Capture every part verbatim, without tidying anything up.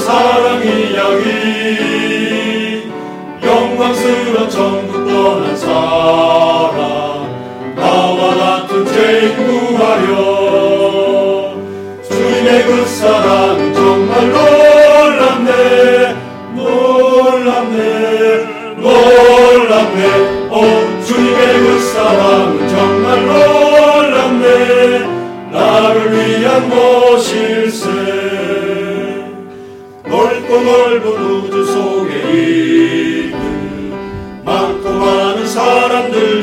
사랑 이야기 영광스러운 천국 떠난 사랑 나와 같은 죄인 구하려 주님의 그 사랑은 정말 놀랍네 놀랍네 놀랍네 오 주님의 그 사랑은 정말 놀랍네 나를 위한 것일세 넓고 넓은 우주 속에 있는 많고 많은 사람들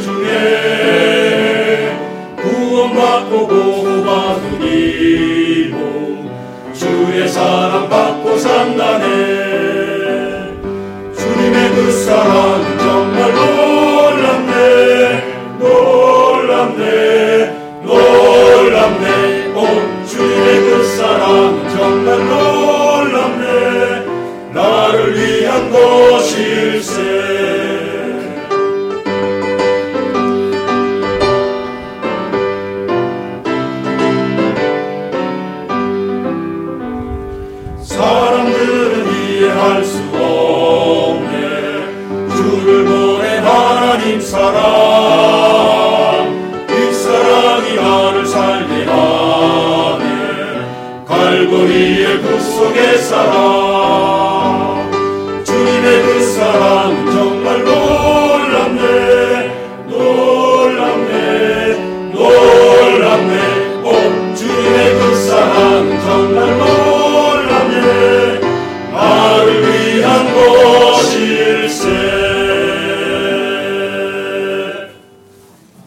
중에 구원받고 보호받은 이모 주의 사랑받고 산다네 주님의 그 사랑은 정말 놀랍네 놀랍네 놀랍네 오 주님의 그 사랑은 정말 놀랍네 나를 위한 것일세 사람들은 이해할 수 없네 주를 보낸 하나님 사랑 이 사랑이 나를 살게 하네 갈보리의 그 속의 사랑 주님의 그 사랑